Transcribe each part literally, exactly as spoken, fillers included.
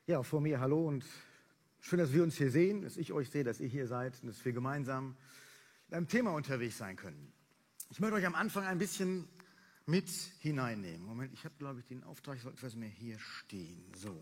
Ja, auch von mir hallo und schön, dass wir uns hier sehen, dass ich euch sehe, dass ihr hier seid und dass wir gemeinsam mit einem Thema unterwegs sein können. Ich möchte euch am Anfang ein bisschen mit hineinnehmen. Moment, ich habe, glaube ich, den Auftrag, ich sollte etwas mehr hier stehen. So.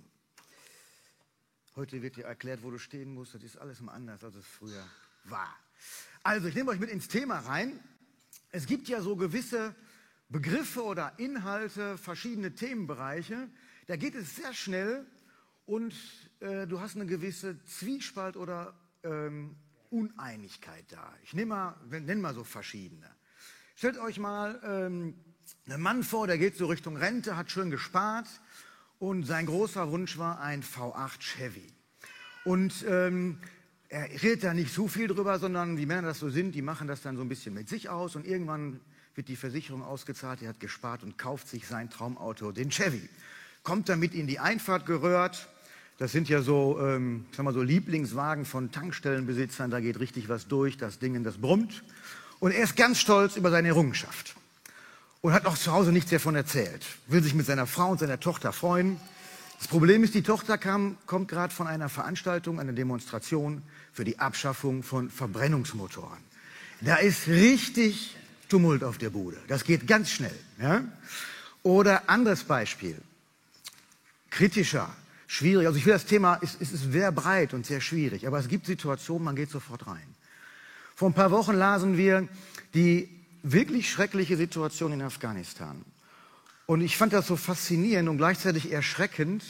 Heute wird dir erklärt, wo du stehen musst. Das ist alles mal anders, als es früher war. Also, ich nehme euch mit ins Thema rein. Es gibt ja so gewisse Begriffe oder Inhalte, verschiedene Themenbereiche. Da geht es sehr schnell und äh, du hast eine gewisse Zwiespalt oder ähm, Uneinigkeit da. Ich nenne mal, nenn mal so verschiedene. Stellt euch mal ähm, einen Mann vor, der geht so Richtung Rente, hat schön gespart und sein großer Wunsch war ein V acht Chevy. Und ähm, er redet da nicht so viel drüber, sondern wie Männer das so sind, die machen das dann so ein bisschen mit sich aus und irgendwann wird die Versicherung ausgezahlt, er hat gespart und kauft sich sein Traumauto, den Chevy. Kommt damit in die Einfahrt geröhrt. Das sind ja so, ähm, ich sag mal so Lieblingswagen von Tankstellenbesitzern, da geht richtig was durch, das Ding, das brummt. Und er ist ganz stolz über seine Errungenschaft und hat auch zu Hause nichts davon erzählt. Will sich mit seiner Frau und seiner Tochter freuen. Das Problem ist, die Tochter kam, kommt gerade von einer Veranstaltung, einer Demonstration für die Abschaffung von Verbrennungsmotoren. Da ist richtig Tumult auf der Bude. Das geht ganz schnell. Ja? Oder anderes Beispiel. Kritischer, schwierig. Also ich will das Thema, es, es ist sehr breit und sehr schwierig, aber es gibt Situationen, man geht sofort rein. Vor ein paar Wochen lasen wir die wirklich schreckliche Situation in Afghanistan. Und ich fand das so faszinierend und gleichzeitig erschreckend,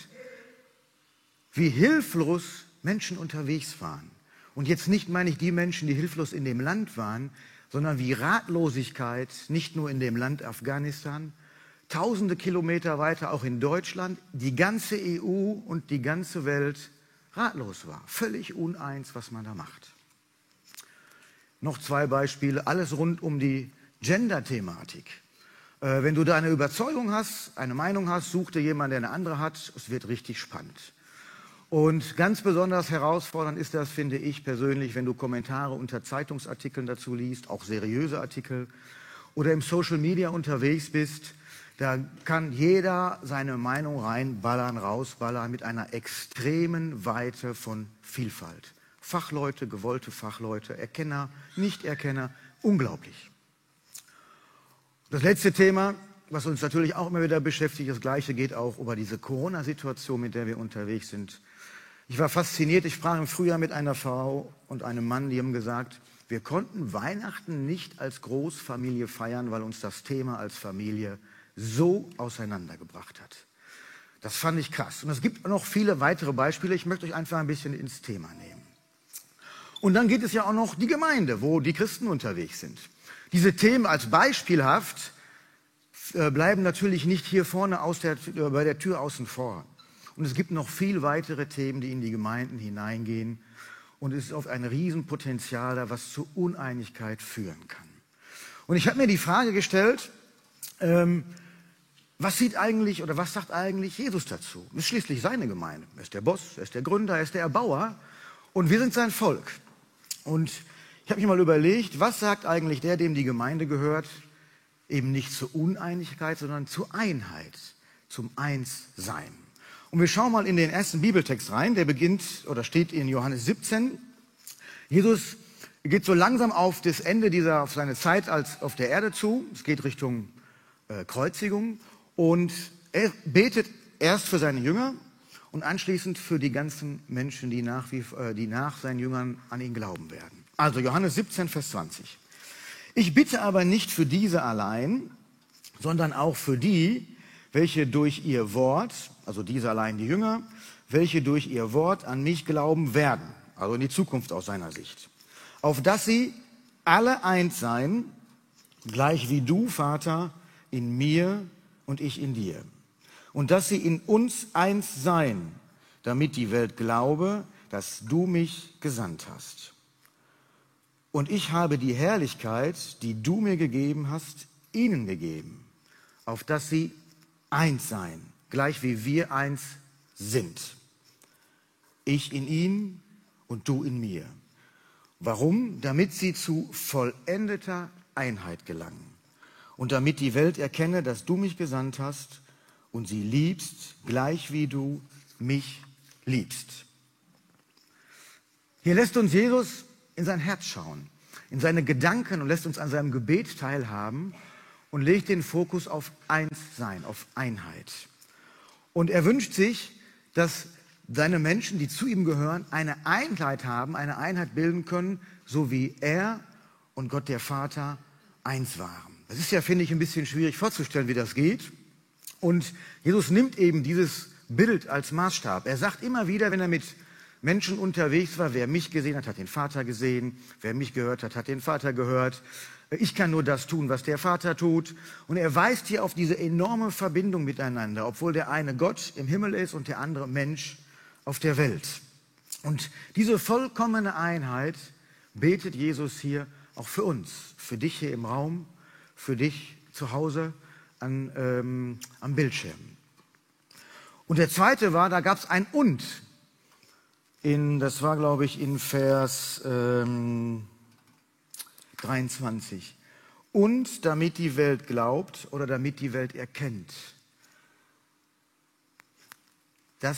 wie hilflos Menschen unterwegs waren. Und jetzt nicht meine ich die Menschen, die hilflos in dem Land waren, sondern wie Ratlosigkeit nicht nur in dem Land Afghanistan, tausende Kilometer weiter auch in Deutschland, die ganze E U und die ganze Welt ratlos war. Völlig uneins, was man da macht. Noch zwei Beispiele, alles rund um die Gender-Thematik. Äh, wenn du da eine Überzeugung hast, eine Meinung hast, such dir jemanden, der eine andere hat, es wird richtig spannend. Und ganz besonders herausfordernd ist das, finde ich persönlich, wenn du Kommentare unter Zeitungsartikeln dazu liest, auch seriöse Artikel, oder im Social Media unterwegs bist. Da kann jeder seine Meinung reinballern, rausballern mit einer extremen Weite von Vielfalt. Fachleute, gewollte Fachleute, Erkenner, Nicht-Erkenner, unglaublich. Das letzte Thema, was uns natürlich auch immer wieder beschäftigt, das Gleiche geht auch über diese Corona-Situation, mit der wir unterwegs sind. Ich war fasziniert, ich sprach im Frühjahr mit einer Frau und einem Mann, die haben gesagt, wir konnten Weihnachten nicht als Großfamilie feiern, weil uns das Thema als Familie so auseinandergebracht hat. Das fand ich krass. Und es gibt noch viele weitere Beispiele. Ich möchte euch einfach ein bisschen ins Thema nehmen. Und dann geht es ja auch noch die Gemeinde, wo die Christen unterwegs sind. Diese Themen als beispielhaft äh, bleiben natürlich nicht hier vorne aus der, äh, bei der Tür außen vor. Und es gibt noch viel weitere Themen, die in die Gemeinden hineingehen. Und es ist oft ein Riesenpotenzial da, was zu Uneinigkeit führen kann. Und ich habe mir die Frage gestellt, ähm, was sieht eigentlich oder was sagt eigentlich Jesus dazu? Das ist schließlich seine Gemeinde. Er ist der Boss, er ist der Gründer, er ist der Erbauer und wir sind sein Volk. Und ich habe mich mal überlegt, was sagt eigentlich der, dem die Gemeinde gehört, eben nicht zur Uneinigkeit, sondern zur Einheit, zum Einssein. Und wir schauen mal in den ersten Bibeltext rein, der beginnt oder steht in Johannes siebzehn. Jesus geht so langsam auf das Ende dieser, auf seine Zeit als auf der Erde zu. Es geht Richtung äh, Kreuzigung und er betet erst für seine Jünger und anschließend für die ganzen Menschen, die nach, wie, äh, die nach seinen Jüngern an ihn glauben werden. Also Johannes siebzehn, Vers zwanzig. Ich bitte aber nicht für diese allein, sondern auch für die, welche durch ihr Wort, also diese allein die Jünger, welche durch ihr Wort an mich glauben werden, also in die Zukunft aus seiner Sicht, auf dass sie alle eins seien, gleich wie du, Vater, in mir und ich in dir. Und dass sie in uns eins seien, damit die Welt glaube, dass du mich gesandt hast. Und ich habe die Herrlichkeit, die du mir gegeben hast, ihnen gegeben, auf dass sie eins seien, gleich wie wir eins sind. Ich in ihnen und du in mir. Warum? Damit sie zu vollendeter Einheit gelangen. Und damit die Welt erkenne, dass du mich gesandt hast und sie liebst, gleich wie du mich liebst. Hier lässt uns Jesus in sein Herz schauen, in seine Gedanken und lässt uns an seinem Gebet teilhaben und legt den Fokus auf Einssein, auf Einheit. Und er wünscht sich, dass seine Menschen, die zu ihm gehören, eine Einheit haben, eine Einheit bilden können, so wie er und Gott der Vater eins waren. Das ist ja, finde ich, ein bisschen schwierig vorzustellen, wie das geht. Und Jesus nimmt eben dieses Bild als Maßstab. Er sagt immer wieder, wenn er mit Menschen unterwegs war, wer mich gesehen hat, hat den Vater gesehen, wer mich gehört hat, hat den Vater gehört. Ich kann nur das tun, was der Vater tut. Und er weist hier auf diese enorme Verbindung miteinander, obwohl der eine Gott im Himmel ist und der andere Mensch auf der Welt. Und diese vollkommene Einheit betet Jesus hier auch für uns, für dich hier im Raum, für dich zu Hause an, ähm, am Bildschirm. Und der zweite war, da gab es ein Und. In, das war, glaube ich, in Vers ähm, dreiundzwanzig. Und damit die Welt glaubt oder damit die Welt erkennt, dass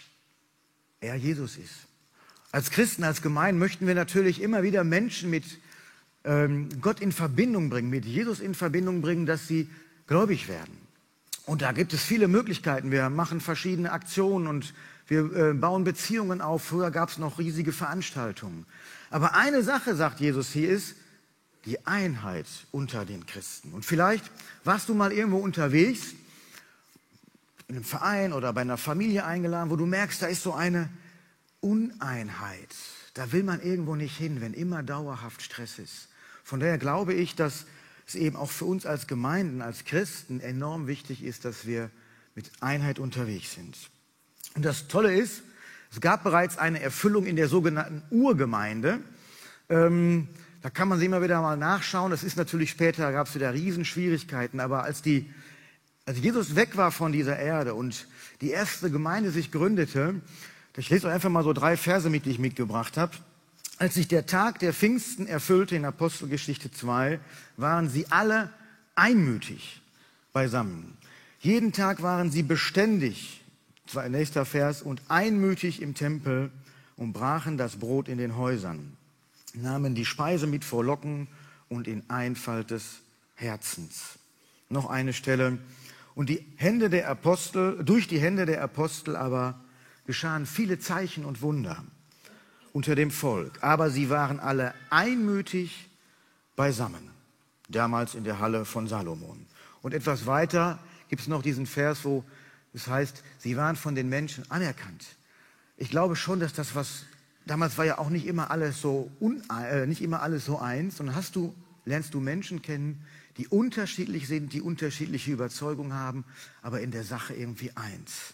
er Jesus ist. Als Christen, als Gemeinde möchten wir natürlich immer wieder Menschen mit ähm, Gott in Verbindung bringen, mit Jesus in Verbindung bringen, dass sie gläubig werden. Und da gibt es viele Möglichkeiten. Wir machen verschiedene Aktionen und wir äh, bauen Beziehungen auf. Früher gab es noch riesige Veranstaltungen. Aber eine Sache, sagt Jesus hier, ist die Einheit unter den Christen. Und vielleicht warst du mal irgendwo unterwegs, in einem Verein oder bei einer Familie eingeladen, wo du merkst, da ist so eine Uneinheit. Da will man irgendwo nicht hin, wenn immer dauerhaft Stress ist. Von daher glaube ich, dass es eben auch für uns als Gemeinden, als Christen enorm wichtig ist, dass wir mit Einheit unterwegs sind. Und das Tolle ist, es gab bereits eine Erfüllung in der sogenannten Urgemeinde. Ähm, da kann man sich immer wieder mal nachschauen. Das ist natürlich später, da gab es wieder Riesenschwierigkeiten. Aber als, die, als Jesus weg war von dieser Erde und die erste Gemeinde sich gründete, ich lese euch einfach mal so drei Verse mit, die ich mitgebracht habe. Als sich der Tag der Pfingsten erfüllte in Apostelgeschichte zwei, waren sie alle einmütig beisammen. Jeden Tag waren sie beständig, nächster Vers, und einmütig im Tempel und brachen das Brot in den Häusern, nahmen die Speise mit Frohlocken und in Einfalt des Herzens. Noch eine Stelle. Und die Hände der Apostel, durch die Hände der Apostel aber geschahen viele Zeichen und Wunder unter dem Volk. Aber sie waren alle einmütig beisammen, damals in der Halle von Salomon. Und etwas weiter gibt es noch diesen Vers, wo es heißt, sie waren von den Menschen anerkannt. Ich glaube schon, dass das, was damals war ja auch nicht immer alles so un, äh, nicht immer alles so eins, sondern hast du, lernst du Menschen kennen, die unterschiedlich sind, die unterschiedliche Überzeugungen haben, aber in der Sache irgendwie eins.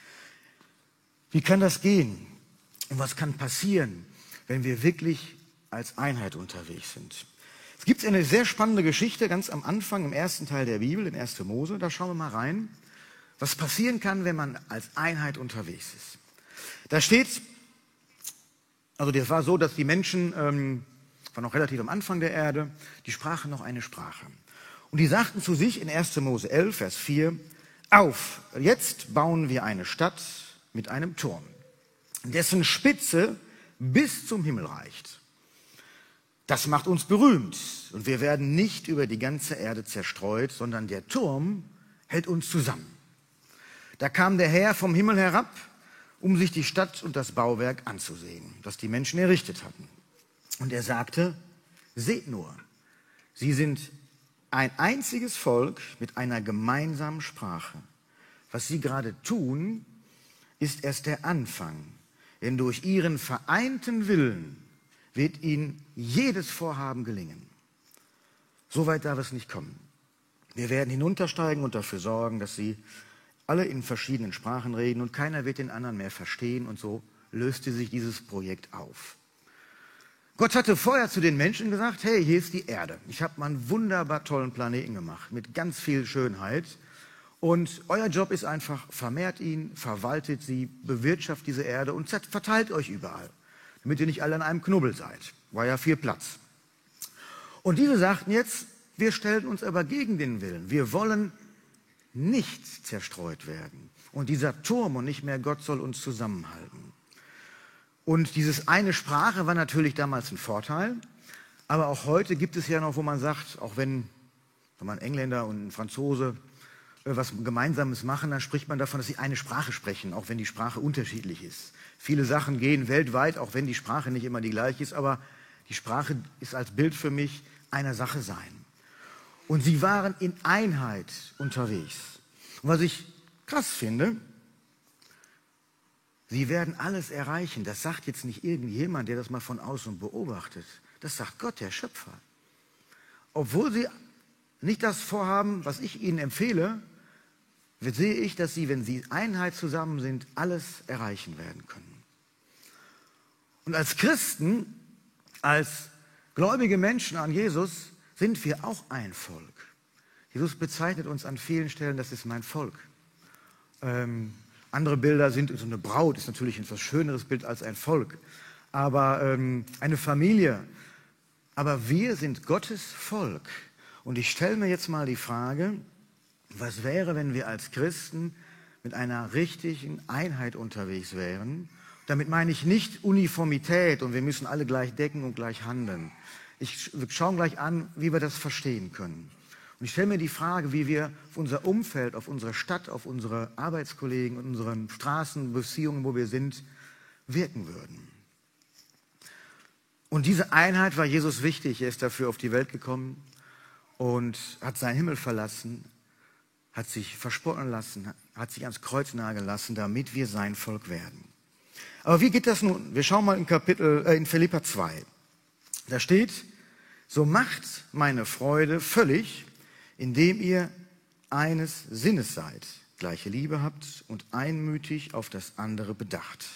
Wie kann das gehen? Und was kann passieren, wenn wir wirklich als Einheit unterwegs sind? Es gibt eine sehr spannende Geschichte ganz am Anfang, im ersten Teil der Bibel, in erster Mose. Da schauen wir mal rein, was passieren kann, wenn man als Einheit unterwegs ist. Da steht, also das war so, dass die Menschen, ähm, war noch relativ am Anfang der Erde, die sprachen noch eine Sprache. Und die sagten zu sich in erster Mose elf, Vers vier, auf, jetzt bauen wir eine Stadt mit einem Turm, dessen Spitze bis zum Himmel reicht. Das macht uns berühmt und wir werden nicht über die ganze Erde zerstreut, sondern der Turm hält uns zusammen. Da kam der Herr vom Himmel herab, um sich die Stadt und das Bauwerk anzusehen, das die Menschen errichtet hatten. Und er sagte, seht nur, sie sind ein einziges Volk mit einer gemeinsamen Sprache. Was sie gerade tun, ist erst der Anfang, denn durch ihren vereinten Willen wird ihnen jedes Vorhaben gelingen. So weit darf es nicht kommen. Wir werden hinuntersteigen und dafür sorgen, dass sie alle in verschiedenen Sprachen reden und keiner wird den anderen mehr verstehen, und so löste sich dieses Projekt auf. Gott hatte vorher zu den Menschen gesagt, hey, hier ist die Erde. Ich habe mal einen wunderbar tollen Planeten gemacht mit ganz viel Schönheit. Und euer Job ist einfach, vermehrt ihn, verwaltet sie, bewirtschaftet diese Erde und verteilt euch überall, damit ihr nicht alle an einem Knubbel seid. War ja viel Platz. Und diese sagten jetzt, wir stellen uns aber gegen den Willen. Wir wollen nicht zerstreut werden. Und dieser Turm und nicht mehr Gott soll uns zusammenhalten. Und dieses eine Sprache war natürlich damals ein Vorteil, aber auch heute gibt es ja noch, wo man sagt, auch wenn, wenn man Engländer und ein Franzose was Gemeinsames machen, dann spricht man davon, dass sie eine Sprache sprechen, auch wenn die Sprache unterschiedlich ist. Viele Sachen gehen weltweit, auch wenn die Sprache nicht immer die gleiche ist, aber die Sprache ist als Bild für mich einer Sache sein. Und sie waren in Einheit unterwegs. Und was ich krass finde, sie werden alles erreichen. Das sagt jetzt nicht irgendjemand, der das mal von außen beobachtet. Das sagt Gott, der Schöpfer. Obwohl sie nicht das vorhaben, was ich ihnen empfehle, sehe ich, dass sie, wenn sie Einheit zusammen sind, alles erreichen werden können. Und als Christen, als gläubige Menschen an Jesus, sind wir auch ein Volk. Jesus bezeichnet uns an vielen Stellen, das ist mein Volk. Ähm, andere Bilder sind, so eine Braut ist natürlich ein etwas schöneres Bild als ein Volk, aber ähm, eine Familie. Aber wir sind Gottes Volk. Und ich stelle mir jetzt mal die Frage, was wäre, wenn wir als Christen mit einer richtigen Einheit unterwegs wären? Damit meine ich nicht Uniformität und wir müssen alle gleich decken und gleich handeln. Ich schaue gleich an, wie wir das verstehen können. Und ich stelle mir die Frage, wie wir auf unser Umfeld, auf unsere Stadt, auf unsere Arbeitskollegen und unseren Straßen, Beziehungen, wo wir sind, wirken würden. Und diese Einheit war Jesus wichtig. Er ist dafür auf die Welt gekommen und hat seinen Himmel verlassen, hat sich verspotten lassen, hat sich ans Kreuz nageln lassen, damit wir sein Volk werden. Aber wie geht das nun? Wir schauen mal in Kapitel, äh, in Philipper zwei. Da steht, so macht meine Freude völlig, indem ihr eines Sinnes seid, gleiche Liebe habt und einmütig auf das andere bedacht.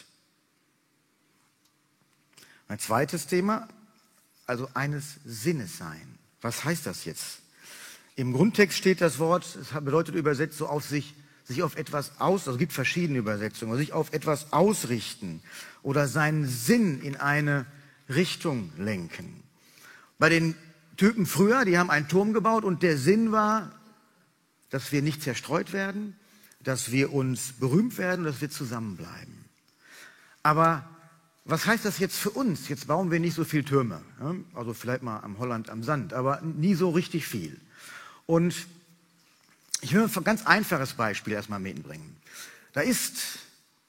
Mein zweites Thema, also eines Sinnes sein. Was heißt das jetzt? Im Grundtext steht das Wort, es bedeutet übersetzt so auf sich, sich auf etwas aus, also es gibt verschiedene Übersetzungen, sich auf etwas ausrichten oder seinen Sinn in eine Richtung lenken. Bei den Typen früher, die haben einen Turm gebaut und der Sinn war, dass wir nicht zerstreut werden, dass wir uns berühmt werden, dass wir zusammenbleiben. Aber was heißt das jetzt für uns? Jetzt bauen wir nicht so viel Türme, ja? Also vielleicht mal am Holland am Sand, aber nie so richtig viel. Und ich will ein ganz einfaches Beispiel erstmal mitbringen. Da ist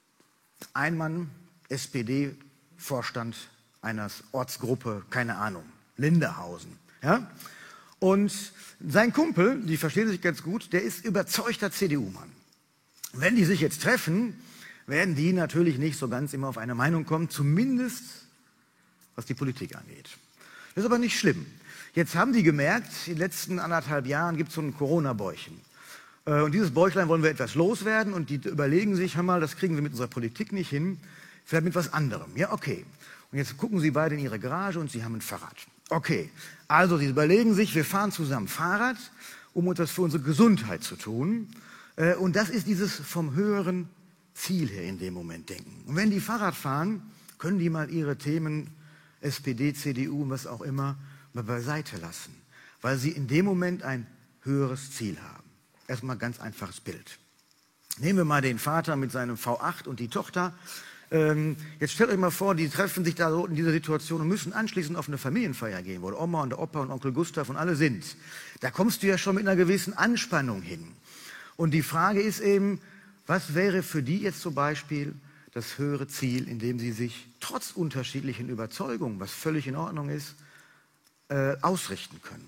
ein Mann, S P D-Vorstand einer Ortsgruppe, keine Ahnung, Linderhausen. Ja? Und sein Kumpel, die verstehen sich ganz gut, der ist überzeugter C D U-Mann. Wenn die sich jetzt treffen, werden die natürlich nicht so ganz immer auf eine Meinung kommen, zumindest was die Politik angeht. Das ist aber nicht schlimm. Jetzt haben die gemerkt, in den letzten anderthalb Jahren gibt es so ein Corona-Bäuchchen. Und dieses Bäuchlein wollen wir etwas loswerden und die überlegen sich, hör mal, das kriegen wir mit unserer Politik nicht hin, vielleicht mit was anderem. Ja, okay. Und jetzt gucken sie beide in ihre Garage und sie haben ein Fahrrad. Okay, also sie überlegen sich, wir fahren zusammen Fahrrad, um uns das für unsere Gesundheit zu tun. Und das ist dieses vom höheren Ziel her in dem Moment denken. Und wenn die Fahrrad fahren, können die mal ihre Themen, S P D, C D U und was auch immer, mal beiseite lassen, weil sie in dem Moment ein höheres Ziel haben. Erstmal ganz einfaches Bild. Nehmen wir mal den Vater mit seinem V acht und die Tochter. Ähm, jetzt stellt euch mal vor, die treffen sich da so in dieser Situation und müssen anschließend auf eine Familienfeier gehen, wo der Oma und der Opa und Onkel Gustav und alle sind. Da kommst du ja schon mit einer gewissen Anspannung hin. Und die Frage ist eben, was wäre für die jetzt zum Beispiel das höhere Ziel, in dem sie sich trotz unterschiedlichen Überzeugungen, was völlig in Ordnung ist, äh, ausrichten können.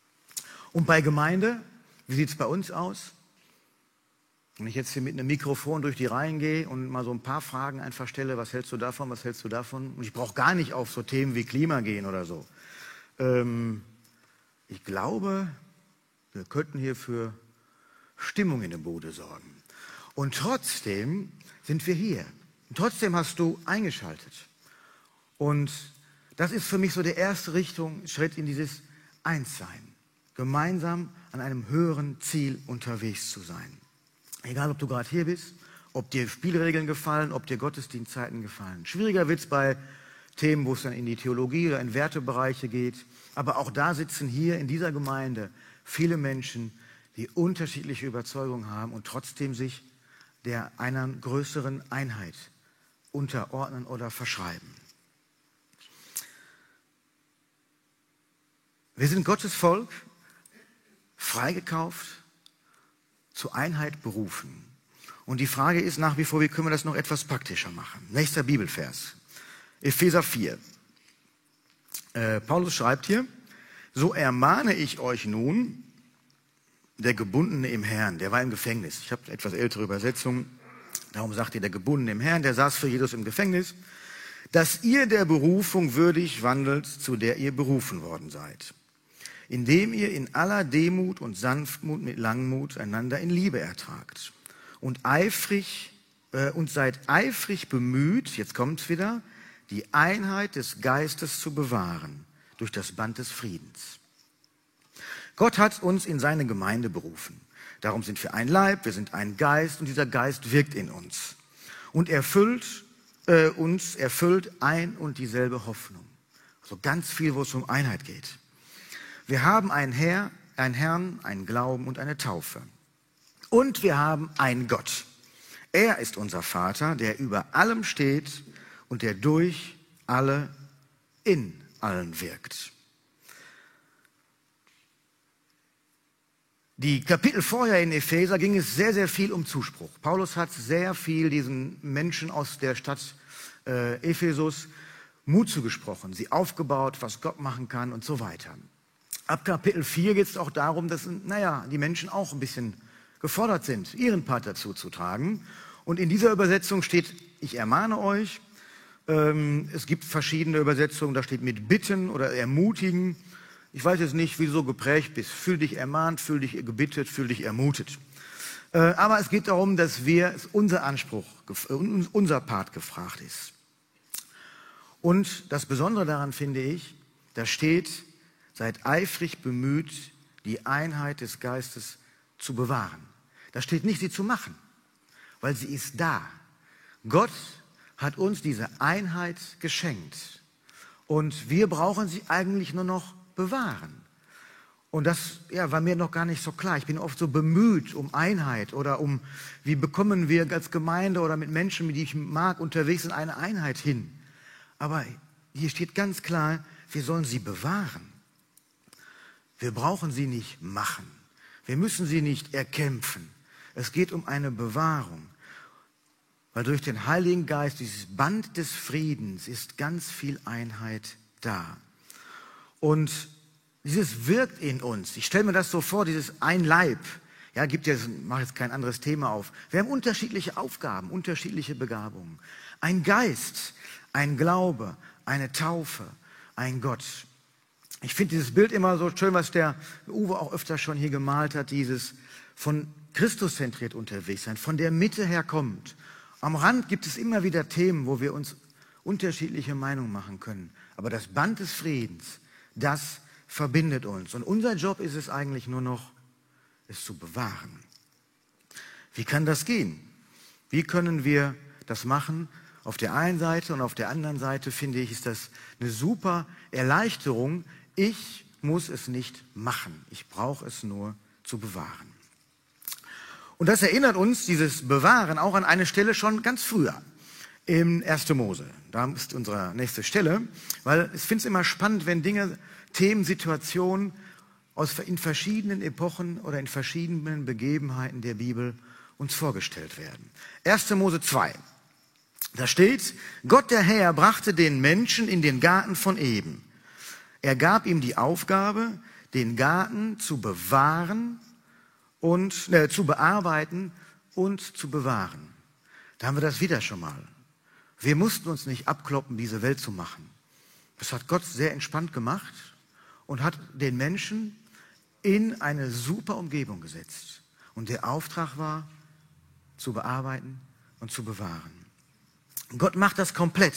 Und bei Gemeinde, wie sieht es bei uns aus? Wenn ich jetzt hier mit einem Mikrofon durch die Reihen gehe und mal so ein paar Fragen einfach stelle, was hältst du davon, was hältst du davon? Und ich brauche gar nicht auf so Themen wie Klima gehen oder so. Ähm, ich glaube, wir könnten hier für Stimmung in der Bude sorgen. Und trotzdem sind wir hier. Und trotzdem hast du eingeschaltet. Und das ist für mich so der erste Richtung, Schritt in dieses Einssein. Gemeinsam an einem höheren Ziel unterwegs zu sein. Egal, ob du gerade hier bist, ob dir Spielregeln gefallen, ob dir Gottesdienstzeiten gefallen. Schwieriger wird es bei Themen, wo es dann in die Theologie oder in Wertebereiche geht. Aber auch da sitzen hier in dieser Gemeinde viele Menschen, die unterschiedliche Überzeugungen haben und trotzdem sich der einer größeren Einheit unterordnen oder verschreiben. Wir sind Gottes Volk, freigekauft, zur Einheit berufen. Und die Frage ist nach wie vor, wie können wir das noch etwas praktischer machen? Nächster Bibelvers, Epheser vier. Äh, Paulus schreibt hier, so ermahne ich euch nun, der Gebundene im Herrn, der war im Gefängnis. Ich habe eine etwas ältere Übersetzung, darum sagt ihr, der Gebundene im Herrn, der saß für Jesus im Gefängnis, dass ihr der Berufung würdig wandelt, zu der ihr berufen worden seid, indem ihr in aller Demut und Sanftmut mit Langmut einander in Liebe ertragt und eifrig äh, und seid eifrig bemüht, jetzt kommt's wieder, die Einheit des Geistes zu bewahren durch das Band des Friedens. Gott hat uns in seine Gemeinde berufen. Darum sind wir ein Leib, wir sind ein Geist und dieser Geist wirkt in uns und erfüllt äh, uns, erfüllt ein und dieselbe Hoffnung. Also ganz viel, wo es um Einheit geht. Wir haben einen Herr, einen Herrn, einen Glauben und eine Taufe. Und wir haben einen Gott. Er ist unser Vater, der über allem steht und der durch alle in allen wirkt. Die Kapitel vorher in Epheser ging es sehr, sehr viel um Zuspruch. Paulus hat sehr viel diesen Menschen aus der Stadt äh, Ephesus Mut zugesprochen, sie aufgebaut, was Gott machen kann und so weiter. Ab Kapitel vier geht es auch darum, dass naja, die Menschen auch ein bisschen gefordert sind, ihren Part dazu zu tragen. Und in dieser Übersetzung steht, ich ermahne euch. Ähm, es gibt verschiedene Übersetzungen, da steht mit bitten oder ermutigen. Ich weiß jetzt nicht, wie du so geprägt bist. Fühl dich ermahnt, fühl dich gebittet, fühl dich ermutet. Äh, aber es geht darum, dass wir, unser Anspruch, unser Part gefragt ist. Und das Besondere daran finde ich, da steht, seid eifrig bemüht, die Einheit des Geistes zu bewahren. Da steht nicht, sie zu machen, weil sie ist da. Gott hat uns diese Einheit geschenkt. Und wir brauchen sie eigentlich nur noch bewahren. Und das ja, war mir noch gar nicht so klar. Ich bin oft so bemüht um Einheit oder um, wie bekommen wir als Gemeinde oder mit Menschen, die ich mag, unterwegs in eine Einheit hin. Aber hier steht ganz klar, wir sollen sie bewahren. Wir brauchen sie nicht machen. Wir müssen sie nicht erkämpfen. Es geht um eine Bewahrung. Weil durch den Heiligen Geist, dieses Band des Friedens, ist ganz viel Einheit da. Und dieses wirkt in uns. Ich stelle mir das so vor, dieses ein Leib. Ja, gibt jetzt, mache jetzt kein anderes Thema auf. Wir haben unterschiedliche Aufgaben, unterschiedliche Begabungen. Ein Geist, ein Glaube, eine Taufe, ein Gott. Ich finde dieses Bild immer so schön, was der Uwe auch öfter schon hier gemalt hat, dieses von Christus zentriert unterwegs sein, von der Mitte her kommt. Am Rand gibt es immer wieder Themen, wo wir uns unterschiedliche Meinungen machen können. Aber das Band des Friedens, das verbindet uns. Und unser Job ist es eigentlich nur noch, es zu bewahren. Wie kann das gehen? Wie können wir das machen? Auf der einen Seite und auf der anderen Seite, finde ich, ist das eine super Erleichterung. Ich muss es nicht machen. Ich brauche es nur zu bewahren. Und das erinnert uns, dieses Bewahren, auch an eine Stelle schon ganz früher, im ersten Mose. Da ist unsere nächste Stelle, weil ich finde es immer spannend, wenn Dinge, Themen, Situationen aus, in verschiedenen Epochen oder in verschiedenen Begebenheiten der Bibel uns vorgestellt werden. erster Mose zwei. Da steht, Gott der Herr brachte den Menschen in den Garten von Eden. Er gab ihm die Aufgabe, den Garten zu bewahren und äh, zu bearbeiten und zu bewahren. Da haben wir das wieder schon mal. Wir mussten uns nicht abkloppen, diese Welt zu machen. Das hat Gott sehr entspannt gemacht und hat den Menschen in eine super Umgebung gesetzt. Und der Auftrag war, zu bearbeiten und zu bewahren. Gott macht das komplett.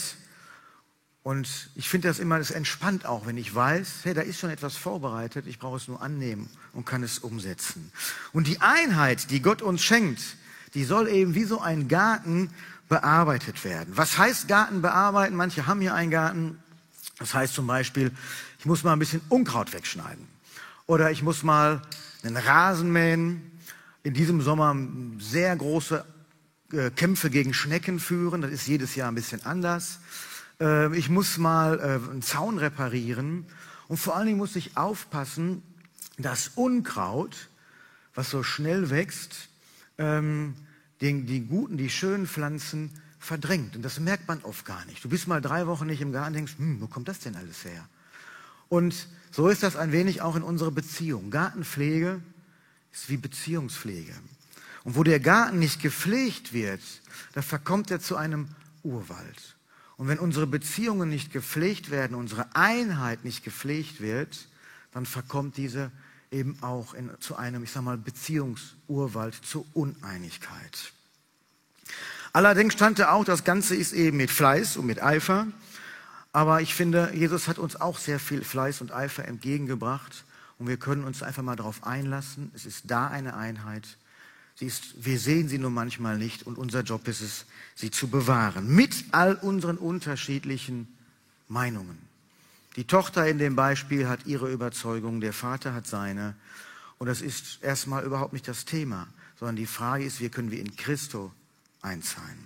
Und ich finde das immer, das entspannt auch, wenn ich weiß, hey, da ist schon etwas vorbereitet, ich brauche es nur annehmen und kann es umsetzen. Und die Einheit, die Gott uns schenkt, die soll eben wie so ein Garten bearbeitet werden. Was heißt Garten bearbeiten? Manche haben hier einen Garten. Das heißt zum Beispiel, ich muss mal ein bisschen Unkraut wegschneiden. Oder ich muss mal einen Rasen mähen. In diesem Sommer sehr große äh, Kämpfe gegen Schnecken führen, das ist jedes Jahr ein bisschen anders. Äh, ich muss mal äh, einen Zaun reparieren und vor allen Dingen muss ich aufpassen, dass Unkraut, was so schnell wächst, ähm, den, die guten, die schönen Pflanzen verdrängt. Und das merkt man oft gar nicht. Du bist mal drei Wochen nicht im Garten und denkst, hm, wo kommt das denn alles her? Und so ist das ein wenig auch in unserer Beziehung. Gartenpflege ist wie Beziehungspflege. Und wo der Garten nicht gepflegt wird, da verkommt er zu einem Urwald. Und wenn unsere Beziehungen nicht gepflegt werden, unsere Einheit nicht gepflegt wird, dann verkommt diese eben auch in, zu einem, ich sag mal, Beziehungsurwald, zur Uneinigkeit. Allerdings stand da auch, das Ganze ist eben mit Fleiß und mit Eifer. Aber ich finde, Jesus hat uns auch sehr viel Fleiß und Eifer entgegengebracht. Und wir können uns einfach mal darauf einlassen. Es ist da eine Einheit. Sie ist, wir sehen sie nur manchmal nicht. Und unser Job ist es, sie zu bewahren. Mit all unseren unterschiedlichen Meinungen. Die Tochter in dem Beispiel hat ihre Überzeugung, der Vater hat seine. Und das ist erstmal überhaupt nicht das Thema. Sondern die Frage ist, wie können wir in Christo eins sein.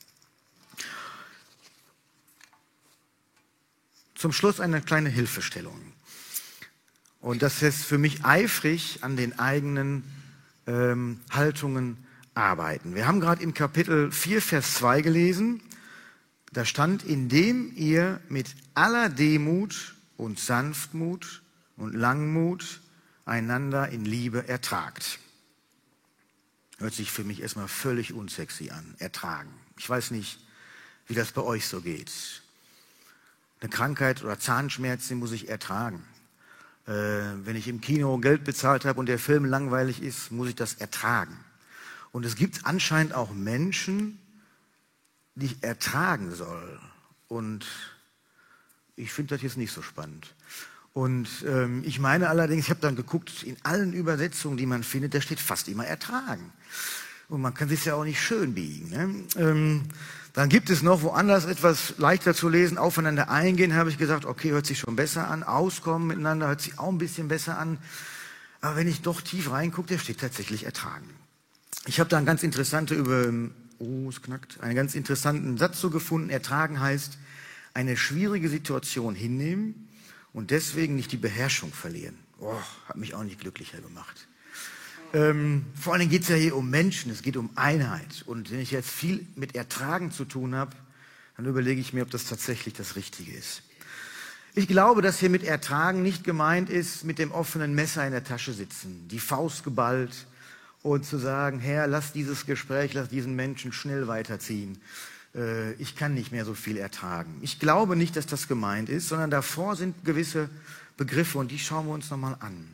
Zum Schluss eine kleine Hilfestellung. Und das ist für mich eifrig an den eigenen ähm, Haltungen arbeiten. Wir haben gerade in Kapitel vier, Vers zwei gelesen, da stand, indem ihr mit aller Demut und Sanftmut und Langmut einander in Liebe ertragt. Hört sich für mich erstmal völlig unsexy an. Ertragen. Ich weiß nicht, wie das bei euch so geht. Eine Krankheit oder Zahnschmerzen muss ich ertragen. Äh, wenn ich im Kino Geld bezahlt habe und der Film langweilig ist, muss ich das ertragen. Und es gibt anscheinend auch Menschen, die ich ertragen soll. Und ich finde das jetzt nicht so spannend. Und ähm, ich meine allerdings, ich habe dann geguckt, in allen Übersetzungen, die man findet, da steht fast immer ertragen. Und man kann sich ja auch nicht schön biegen. Ne? Ähm, dann gibt es noch woanders etwas leichter zu lesen, aufeinander eingehen, habe ich gesagt, okay, hört sich schon besser an. Auskommen miteinander hört sich auch ein bisschen besser an. Aber wenn ich doch tief reingucke, da steht tatsächlich ertragen. Ich habe da einen ganz interessante über, oh, es knackt, einen ganz interessanten Satz so gefunden. Ertragen heißt, eine schwierige Situation hinnehmen und deswegen nicht die Beherrschung verlieren. Oh, hat mich auch nicht glücklicher gemacht. Ähm, vor allem geht es ja hier um Menschen, es geht um Einheit. Und wenn ich jetzt viel mit Ertragen zu tun habe, dann überlege ich mir, ob das tatsächlich das Richtige ist. Ich glaube, dass hier mit Ertragen nicht gemeint ist, mit dem offenen Messer in der Tasche sitzen, die Faust geballt und zu sagen, Herr, lass dieses Gespräch, lass diesen Menschen schnell weiterziehen. Äh, ich kann nicht mehr so viel ertragen. Ich glaube nicht, dass das gemeint ist, sondern davor sind gewisse Begriffe und die schauen wir uns nochmal an.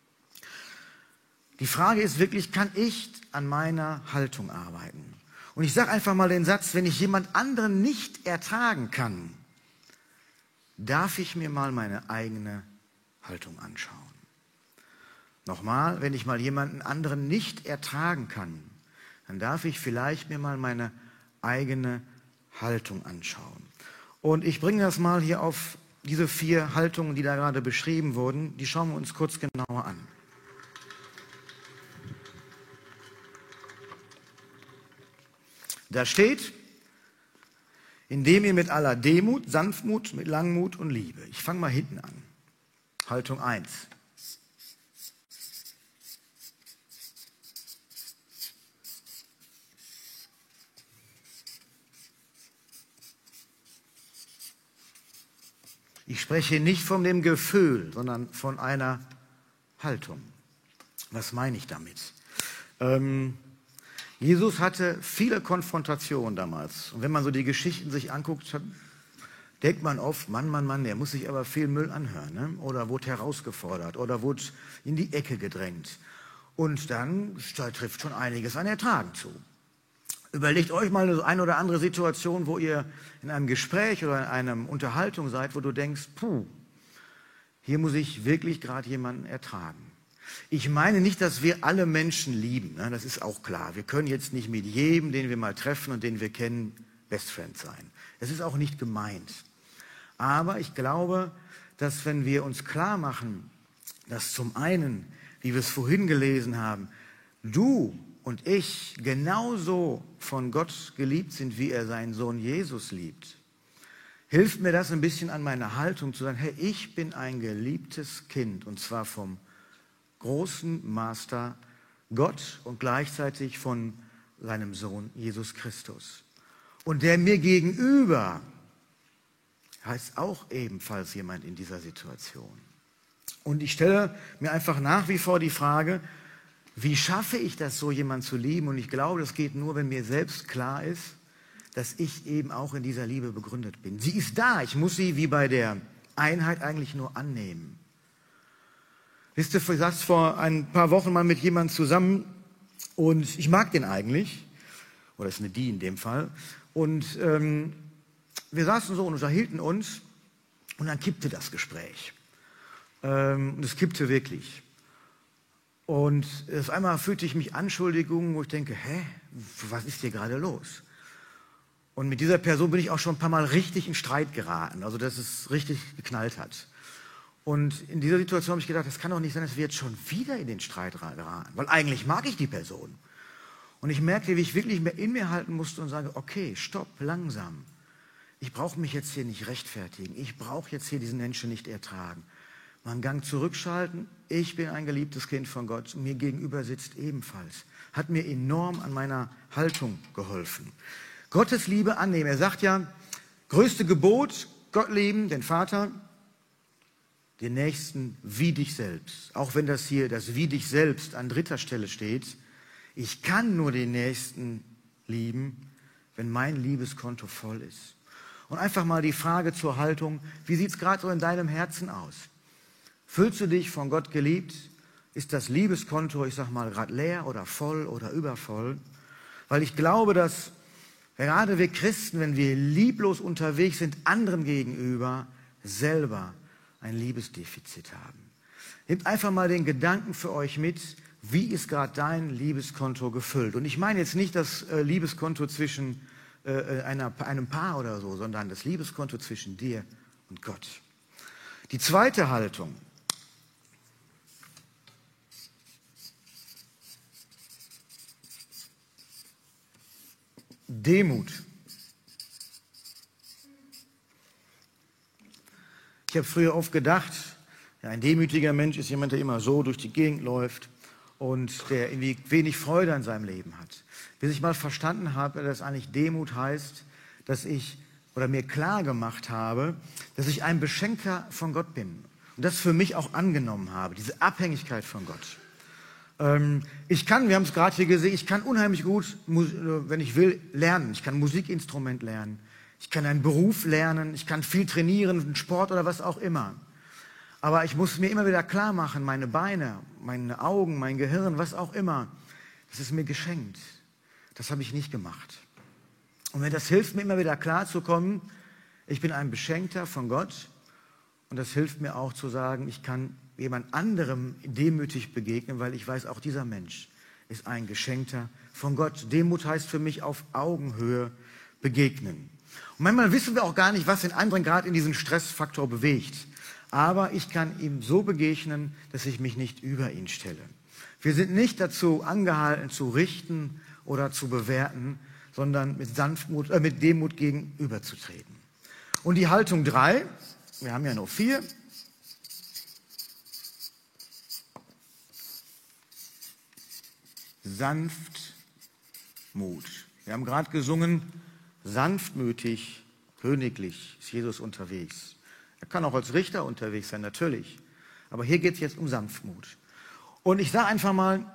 Die Frage ist wirklich, kann ich an meiner Haltung arbeiten? Und ich sage einfach mal den Satz, wenn ich jemand anderen nicht ertragen kann, darf ich mir mal meine eigene Haltung anschauen. Nochmal, wenn ich mal jemanden anderen nicht ertragen kann, dann darf ich vielleicht mir mal meine eigene Haltung anschauen. Und ich bringe das mal hier auf diese vier Haltungen, die da gerade beschrieben wurden, die schauen wir uns kurz genauer an. Da steht, indem ihr mit aller Demut, Sanftmut, mit Langmut und Liebe. Ich fange mal hinten an. Haltung eins. Ich spreche nicht von dem Gefühl, sondern von einer Haltung. Was meine ich damit? Ähm, Jesus hatte viele Konfrontationen damals. Und wenn man so die Geschichten sich anguckt, denkt man oft, Mann, Mann, Mann, der muss sich aber viel Müll anhören. Ne? Oder wurde herausgefordert oder wurde in die Ecke gedrängt. Und dann da trifft schon einiges an Ertragen zu. Überlegt euch mal eine, eine oder andere Situation, wo ihr in einem Gespräch oder in einer Unterhaltung seid, wo du denkst, puh, hier muss ich wirklich gerade jemanden ertragen. Ich meine nicht, dass wir alle Menschen lieben, ne? Das ist auch klar. Wir können jetzt nicht mit jedem, den wir mal treffen und den wir kennen, Best Friend sein. Das ist auch nicht gemeint. Aber ich glaube, dass wenn wir uns klar machen, dass zum einen, wie wir es vorhin gelesen haben, du und ich genauso von Gott geliebt sind, wie er seinen Sohn Jesus liebt, hilft mir das ein bisschen an meine Haltung zu sagen, hey, ich bin ein geliebtes Kind und zwar vom großen Master Gott und gleichzeitig von seinem Sohn Jesus Christus. Und der mir gegenüber heißt auch ebenfalls jemand in dieser Situation. Und ich stelle mir einfach nach wie vor die Frage, wie schaffe ich das, so jemanden zu lieben? Und ich glaube, das geht nur, wenn mir selbst klar ist, dass ich eben auch in dieser Liebe begründet bin. Sie ist da, ich muss sie wie bei der Einheit eigentlich nur annehmen. Wisst ihr, ich saß vor ein paar Wochen mal mit jemandem zusammen und ich mag den eigentlich, oder ist eine die in dem Fall, und ähm, wir saßen so und unterhielten uns und dann kippte das Gespräch. Ähm, und es kippte wirklich. Und auf einmal fühlte ich mich Anschuldigungen, wo ich denke, hä, was ist hier gerade los? Und mit dieser Person bin ich auch schon ein paar Mal richtig in Streit geraten, also dass es richtig geknallt hat. Und in dieser Situation habe ich gedacht, das kann doch nicht sein, dass wir jetzt schon wieder in den Streit geraten, weil eigentlich mag ich die Person. Und ich merkte, wie ich wirklich mehr in mir halten musste und sage, okay, stopp, langsam. Ich brauche mich jetzt hier nicht rechtfertigen, ich brauche jetzt hier diesen Menschen nicht ertragen. Mal einen Gang zurückschalten, ich bin ein geliebtes Kind von Gott, mir gegenüber sitzt ebenfalls. Hat mir enorm an meiner Haltung geholfen. Gottes Liebe annehmen. Er sagt ja, größte Gebot, Gott lieben, den Vater, den Nächsten wie dich selbst. Auch wenn das hier, das wie dich selbst an dritter Stelle steht. Ich kann nur den Nächsten lieben, wenn mein Liebeskonto voll ist. Und einfach mal die Frage zur Haltung, wie sieht es gerade so in deinem Herzen aus? Fühlst du dich von Gott geliebt? Ist das Liebeskonto, ich sag mal, gerade leer oder voll oder übervoll? Weil ich glaube, dass gerade wir Christen, wenn wir lieblos unterwegs sind, anderen gegenüber selber ein Liebesdefizit haben. Nehmt einfach mal den Gedanken für euch mit, wie ist gerade dein Liebeskonto gefüllt? Und ich meine jetzt nicht das äh, Liebeskonto zwischen äh, einer, einem Paar oder so, sondern das Liebeskonto zwischen dir und Gott. Die zweite Haltung. Demut. Ich habe früher oft gedacht, ja, ein demütiger Mensch ist jemand, der immer so durch die Gegend läuft und der irgendwie wenig Freude an seinem Leben hat. Bis ich mal verstanden habe, dass eigentlich Demut heißt, dass ich oder mir klar gemacht habe, dass ich ein Beschenker von Gott bin und das für mich auch angenommen habe, diese Abhängigkeit von Gott. Ähm, ich kann, wir haben es gerade hier gesehen, ich kann unheimlich gut, wenn ich will, lernen. Ich kann ein Musikinstrument lernen, ich kann einen Beruf lernen, ich kann viel trainieren, einen Sport oder was auch immer. Aber ich muss mir immer wieder klar machen, meine Beine, meine Augen, mein Gehirn, was auch immer, das ist mir geschenkt. Das habe ich nicht gemacht. Und wenn das hilft, mir immer wieder klar zu kommen, ich bin ein Beschenkter von Gott und das hilft mir auch zu sagen, ich kann jemand anderem demütig begegnen, weil ich weiß, auch dieser Mensch ist ein Geschenkter von Gott. Demut heißt für mich auf Augenhöhe begegnen. Und manchmal wissen wir auch gar nicht, was den anderen gerade in diesen Stressfaktor bewegt. Aber ich kann ihm so begegnen, dass ich mich nicht über ihn stelle. Wir sind nicht dazu angehalten, zu richten oder zu bewerten, sondern mit Sanftmut, äh, mit Demut gegenüberzutreten. Und die Haltung drei, wir haben ja nur vier. Sanftmut. Wir haben gerade gesungen, sanftmütig, königlich ist Jesus unterwegs. Er kann auch als Richter unterwegs sein, natürlich. Aber hier geht es jetzt um Sanftmut. Und ich sage einfach mal,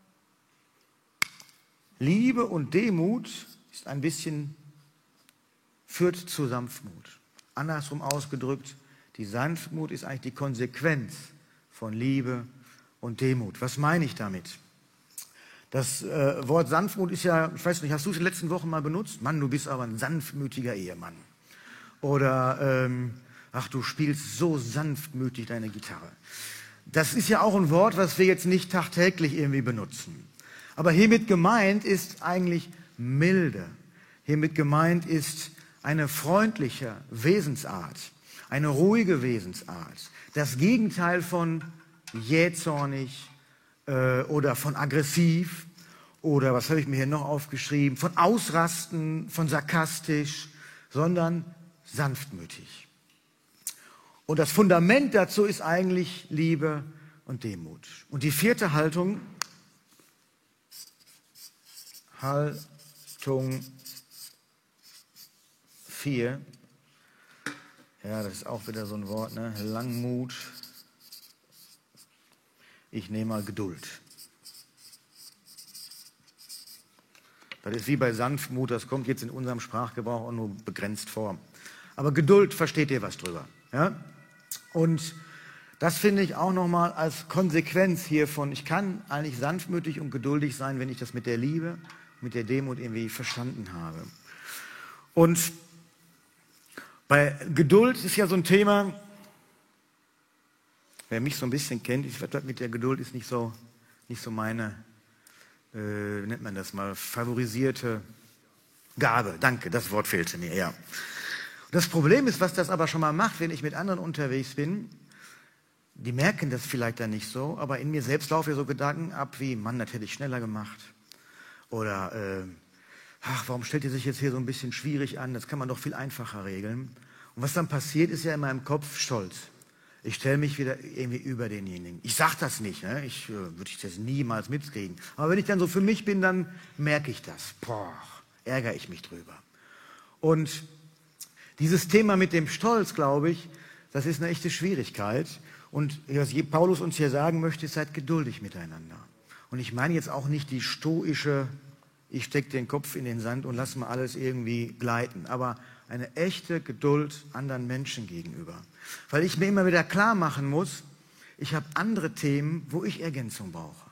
Liebe und Demut ist ein bisschen, führt zu Sanftmut. Andersrum ausgedrückt, die Sanftmut ist eigentlich die Konsequenz von Liebe und Demut. Was meine ich damit? Das äh, Wort Sanftmut ist ja, ich weiß nicht, hast du es in den letzten Wochen mal benutzt? Mann, du bist aber ein sanftmütiger Ehemann. Oder, ähm, ach, du spielst so sanftmütig deine Gitarre. Das ist ja auch ein Wort, was wir jetzt nicht tagtäglich irgendwie benutzen. Aber hiermit gemeint ist eigentlich Milde. Hiermit gemeint ist eine freundliche Wesensart, eine ruhige Wesensart. Das Gegenteil von jähzornig äh, oder von aggressiv oder was habe ich mir hier noch aufgeschrieben, von Ausrasten, von sarkastisch, sondern sanftmütig. Und das Fundament dazu ist eigentlich Liebe und Demut. Und die vierte Haltung, Haltung vier, ja, das ist auch wieder so ein Wort, ne? Langmut. Ich nehme mal Geduld. Das ist wie bei Sanftmut, das kommt jetzt in unserem Sprachgebrauch auch nur begrenzt vor. Aber Geduld, versteht ihr was drüber? Ja? Und das finde ich auch nochmal als Konsequenz hiervon. Ich kann eigentlich sanftmütig und geduldig sein, wenn ich das mit der Liebe, mit der Demut irgendwie verstanden habe. Und bei Geduld ist ja so ein Thema, wer mich so ein bisschen kennt, ich glaube, mit der Geduld ist nicht so, nicht so meine, äh, wie nennt man das mal, favorisierte Gabe. Danke, das Wort fehlte mir, ja. Das Problem ist, was das aber schon mal macht, wenn ich mit anderen unterwegs bin, die merken das vielleicht dann nicht so, aber in mir selbst laufen ja so Gedanken ab wie, Mann, das hätte ich schneller gemacht. Oder, äh, ach, warum stellt ihr sich jetzt hier so ein bisschen schwierig an, das kann man doch viel einfacher regeln. Und was dann passiert, ist ja in meinem Kopf Stolz. Ich stelle mich wieder irgendwie über denjenigen. Ich sage das nicht, ne? Ich äh, würde ich das niemals mitkriegen. Aber wenn ich dann so für mich bin, dann merke ich das. Boah, ärgere ich mich drüber. Und dieses Thema mit dem Stolz, glaube ich, das ist eine echte Schwierigkeit. Und was Paulus uns hier sagen möchte, ist, seid geduldig miteinander. Und ich meine jetzt auch nicht die stoische, ich stecke den Kopf in den Sand und lasse mal alles irgendwie gleiten, aber eine echte Geduld anderen Menschen gegenüber. Weil ich mir immer wieder klar machen muss, ich habe andere Themen, wo ich Ergänzung brauche.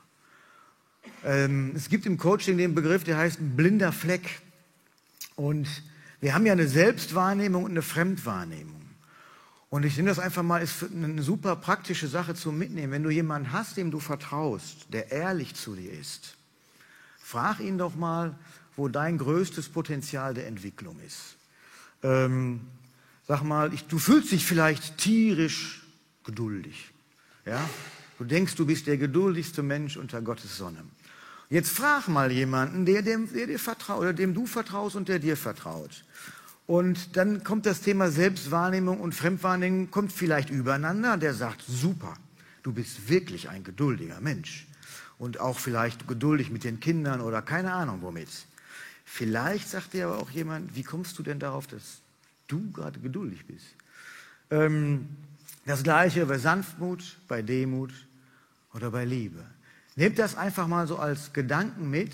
Ähm, es gibt im Coaching den Begriff, der heißt blinder Fleck. Und wir haben ja eine Selbstwahrnehmung und eine Fremdwahrnehmung. Und ich nehme das einfach mal, ist eine super praktische Sache zum Mitnehmen. Wenn du jemanden hast, dem du vertraust, der ehrlich zu dir ist, frag ihn doch mal, wo dein größtes Potenzial der Entwicklung ist. Ähm, sag mal, ich, du fühlst dich vielleicht tierisch geduldig. Ja? Du denkst, du bist der geduldigste Mensch unter Gottes Sonne. Jetzt frag mal jemanden, der, dem, der dir vertraut, oder dem du vertraust und der dir vertraut. Und dann kommt das Thema Selbstwahrnehmung und Fremdwahrnehmung, kommt vielleicht übereinander. Der sagt, super, du bist wirklich ein geduldiger Mensch. Und auch vielleicht geduldig mit den Kindern oder keine Ahnung womit. Vielleicht sagt dir aber auch jemand, wie kommst du denn darauf, dass du gerade geduldig bist? Ähm, das Gleiche bei Sanftmut, bei Demut oder bei Liebe. Nehmt das einfach mal so als Gedanken mit.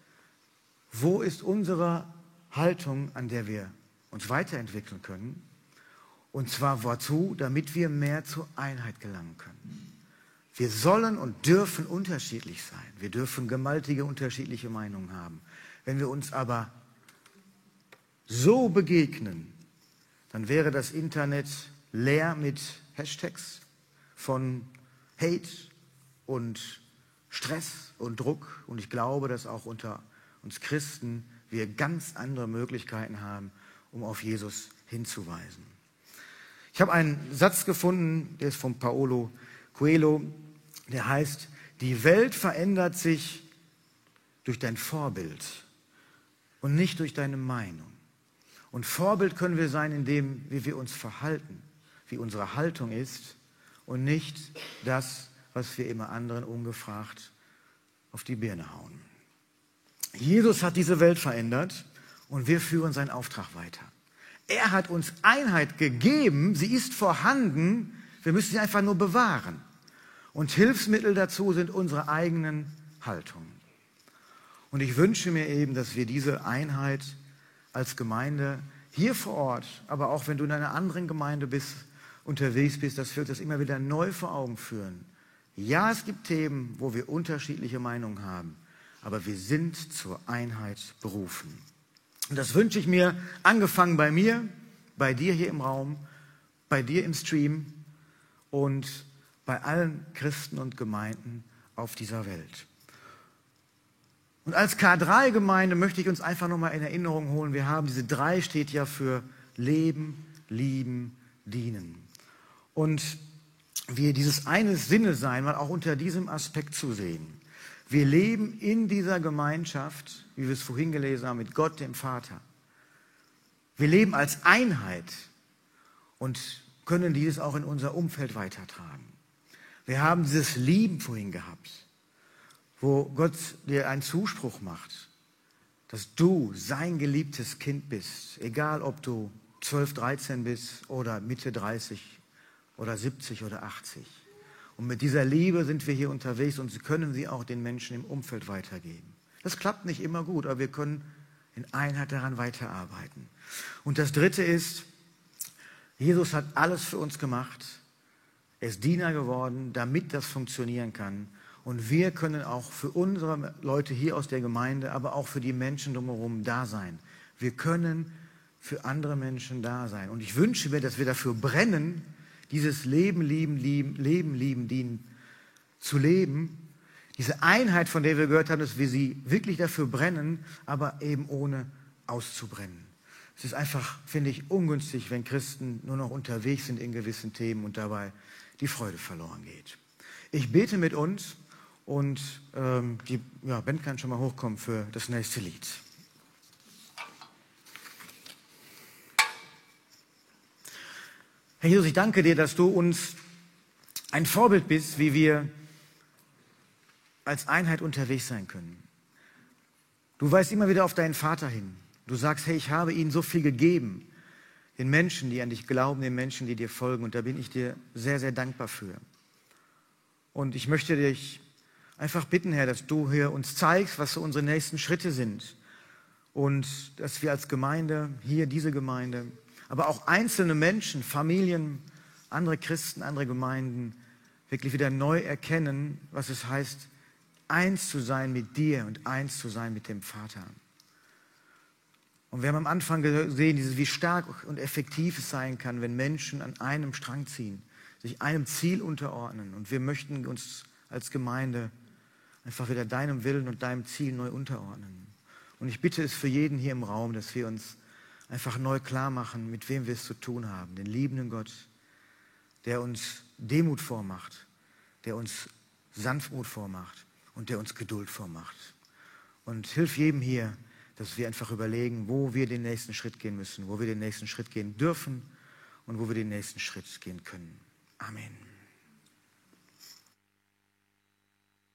Wo ist unsere Haltung, an der wir uns weiterentwickeln können? Und zwar wozu? Damit wir mehr zur Einheit gelangen können. Wir sollen und dürfen unterschiedlich sein. Wir dürfen gewaltige unterschiedliche Meinungen haben. Wenn wir uns aber so begegnen, dann wäre das Internet leer mit Hashtags von Hate und Stress und Druck. Und ich glaube, dass auch unter uns Christen wir ganz andere Möglichkeiten haben, um auf Jesus hinzuweisen. Ich habe einen Satz gefunden, der ist von Paulo Coelho, der heißt, die Welt verändert sich durch dein Vorbild und nicht durch deine Meinung. Und Vorbild können wir sein, indem wie wir uns verhalten, wie unsere Haltung ist und nicht das, was wir immer anderen ungefragt auf die Birne hauen. Jesus hat diese Welt verändert und wir führen seinen Auftrag weiter. Er hat uns Einheit gegeben, sie ist vorhanden, wir müssen sie einfach nur bewahren. Und Hilfsmittel dazu sind unsere eigenen Haltungen. Und ich wünsche mir eben, dass wir diese Einheit als Gemeinde hier vor Ort, aber auch wenn du in einer anderen Gemeinde bist, unterwegs bist, dass wir uns das immer wieder neu vor Augen führen. Ja, es gibt Themen, wo wir unterschiedliche Meinungen haben, aber wir sind zur Einheit berufen. Und das wünsche ich mir, angefangen bei mir, bei dir hier im Raum, bei dir im Stream und bei allen Christen und Gemeinden auf dieser Welt. Und als K drei Gemeinde möchte ich uns einfach nochmal in Erinnerung holen, wir haben diese drei, steht ja für Leben, Lieben, Dienen. Und wir dieses eine Sinne sein, mal auch unter diesem Aspekt zu sehen. Wir leben in dieser Gemeinschaft, wie wir es vorhin gelesen haben, mit Gott, dem Vater. Wir leben als Einheit und können dieses auch in unser Umfeld weitertragen. Wir haben dieses Lieben vorhin gehabt, wo Gott dir einen Zuspruch macht, dass du sein geliebtes Kind bist, egal ob du zwölf, dreizehn bist oder Mitte dreißig oder siebzig oder achtzig. Und mit dieser Liebe sind wir hier unterwegs und können sie auch den Menschen im Umfeld weitergeben. Das klappt nicht immer gut, aber wir können in Einheit daran weiterarbeiten. Und das Dritte ist, Jesus hat alles für uns gemacht. Er ist Diener geworden, damit das funktionieren kann. Und wir können auch für unsere Leute hier aus der Gemeinde, aber auch für die Menschen drumherum da sein. Wir können für andere Menschen da sein. Und ich wünsche mir, dass wir dafür brennen, dieses Leben, lieben, lieben, Leben, lieben, dienen zu leben. Diese Einheit, von der wir gehört haben, dass wir sie wirklich dafür brennen, aber eben ohne auszubrennen. Es ist einfach, finde ich, ungünstig, wenn Christen nur noch unterwegs sind in gewissen Themen und dabei die Freude verloren geht. Ich bete mit uns und ähm, die ja, Band kann schon mal hochkommen für das nächste Lied. Herr Jesus, ich danke dir, dass du uns ein Vorbild bist, wie wir als Einheit unterwegs sein können. Du weist immer wieder auf deinen Vater hin. Du sagst, hey, ich habe ihnen so viel gegeben, den Menschen, die an dich glauben, den Menschen, die dir folgen. Und da bin ich dir sehr, sehr dankbar für. Und ich möchte dich einfach bitten, Herr, dass du hier uns zeigst, was so unsere nächsten Schritte sind. Und dass wir als Gemeinde, hier diese Gemeinde, aber auch einzelne Menschen, Familien, andere Christen, andere Gemeinden wirklich wieder neu erkennen, was es heißt, eins zu sein mit dir und eins zu sein mit dem Vater. Und wir haben am Anfang gesehen, dieses, wie stark und effektiv es sein kann, wenn Menschen an einem Strang ziehen, sich einem Ziel unterordnen. Und wir möchten uns als Gemeinde einfach wieder deinem Willen und deinem Ziel neu unterordnen. Und ich bitte es für jeden hier im Raum, dass wir uns einfach neu klar machen, mit wem wir es zu tun haben. Den liebenden Gott, der uns Demut vormacht, der uns Sanftmut vormacht und der uns Geduld vormacht. Und hilf jedem hier, dass wir einfach überlegen, wo wir den nächsten Schritt gehen müssen, wo wir den nächsten Schritt gehen dürfen und wo wir den nächsten Schritt gehen können. Amen.